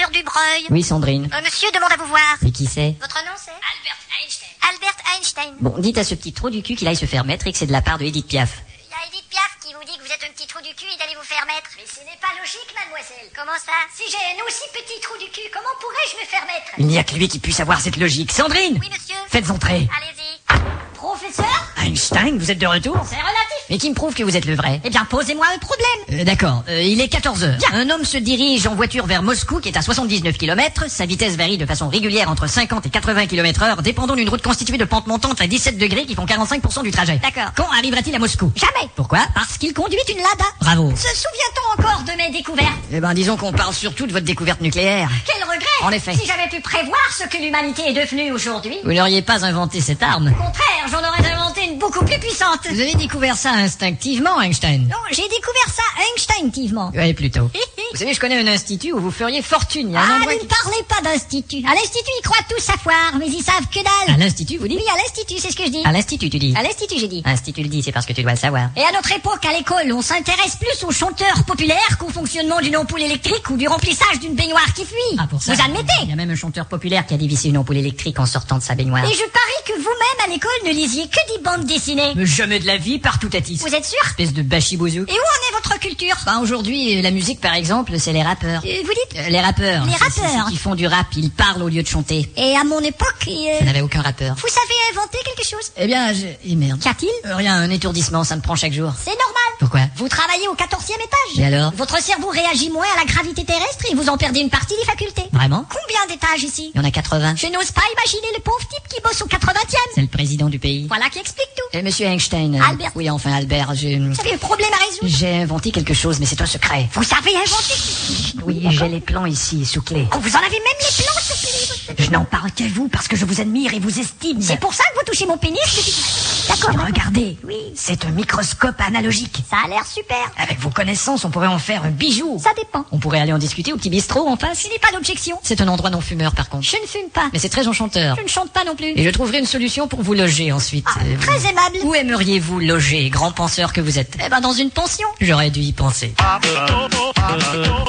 professeur Dubreuil. Oui, Sandrine. Monsieur demande à vous voir. Et qui c'est? Votre nom c'est Albert Einstein. Albert Einstein. Bon, dites à ce petit trou du cul qu'il aille se faire mettre et que c'est de la part de Edith Piaf. Il y a Edith Piaf qui vous dit que vous êtes un petit trou du cul et d'aller vous faire mettre. Mais ce n'est pas logique, mademoiselle. Comment ça? Si j'ai un aussi petit trou du cul, comment pourrais-je me faire mettre? Il n'y a que lui qui puisse avoir cette logique. Sandrine! Oui, monsieur. Faites entrer. Allez-y. Professeur? Einstein, vous êtes de retour? C'est relatif. Mais qui me prouve que vous êtes le vrai? Eh bien, posez-moi un problème. D'accord, il est 14h. Bien. Un homme se dirige en voiture vers Moscou qui est à 79 km. Sa vitesse varie de façon régulière entre 50 et 80 km/h, dépendant d'une route constituée de pentes montantes à 17 degrés qui font 45% du trajet. D'accord. Quand arrivera-t-il à Moscou? Jamais. Pourquoi? Parce qu'il conduit une Lada. Bravo. Se souvient-on encore de mes découvertes? Eh ben, disons qu'on parle surtout de votre découverte nucléaire. Quel regret! En effet. Si j'avais pu prévoir ce que l'humanité est devenue aujourd'hui. Vous n'auriez pas inventé cette arme. Au contraire, j'en aurais inventé une beaucoup plus puissante. Vous avez découvert ça instinctivement, Einstein? Non, j'ai découvert ça instinctivement. Oui, plutôt. Vous savez, je connais un institut où vous feriez fortune. Il y a un Ah, endroit ne me parlez pas d'institut. À l'institut, ils croient tous savoir, mais ils savent que dalle. À l'institut, vous dites? Oui, à l'institut, c'est ce que je dis. À l'institut, tu dis? À l'institut, j'ai dit. Institut le dit, c'est parce que tu dois le savoir. Et à notre époque, à l'école, on s'intéresse plus aux chanteurs populaires qu'au fonctionnement d'une ampoule électrique ou du remplissage d'une baignoire qui fuit. Ah, pour ça. Vous admettez? Il y a même un chanteur populaire qui a dévissé une ampoule électrique en sortant de sa baignoire. Et je parie que vous-même, à l'école, ne lisiez que des bandes dessinées. Mais jamais de la vie, partout à tis. Vous êtes sûr? Espèce de bachibouzou. Et où en est votre culture? Ben, aujourd'hui, la musique, par exemple, c'est les rappeurs. Vous dites? Les rappeurs. Les C'est rappeurs. ceux qui font du rap, ils parlent au lieu de chanter. Et à mon époque, Ça n'avait aucun rappeur. vous savez inventer quelque chose? Eh bien, Et merde. Qu'y a-t-il? Rien, un étourdissement, ça me prend chaque jour. C'est normal. Pourquoi? Vous travaillez au 14e étage. Et alors? Votre cerveau réagit moins à la gravité terrestre et vous en perdez une partie des facultés. Vraiment? Combien d'étages ici? Il y en a 80. Je n'ose pas imaginer le pauvre type qui bosse au 80e. C'est le président du pays. Voilà qui explique tout. Et monsieur Einstein. Albert. Oui, enfin, Albert, Vous avez un problème à résoudre? j'ai inventé quelque chose, mais c'est un secret. Vous savez inventer? Oui, j'ai les plans ici, sous clé. Oh, vous en avez même les plans sur le Je n'en parle qu'à vous parce que je vous admire et vous estime. C'est pour ça que vous touchez mon pénis depuis... D'accord. Regardez. Oui. C'est un microscope analogique. Ça a l'air super. Avec vos connaissances, on pourrait en faire un bijou. Ça dépend. On pourrait aller en discuter au petit bistrot en face. Je n'ai pas d'objection. C'est un endroit non fumeur par contre. Je ne fume pas. Mais c'est très enchanteur. Je ne chante pas non plus. Et je trouverai une solution pour vous loger ensuite. Ah, très aimable. Où aimeriez-vous loger, grand penseur que vous êtes? Eh ben, dans une pension. J'aurais dû y penser.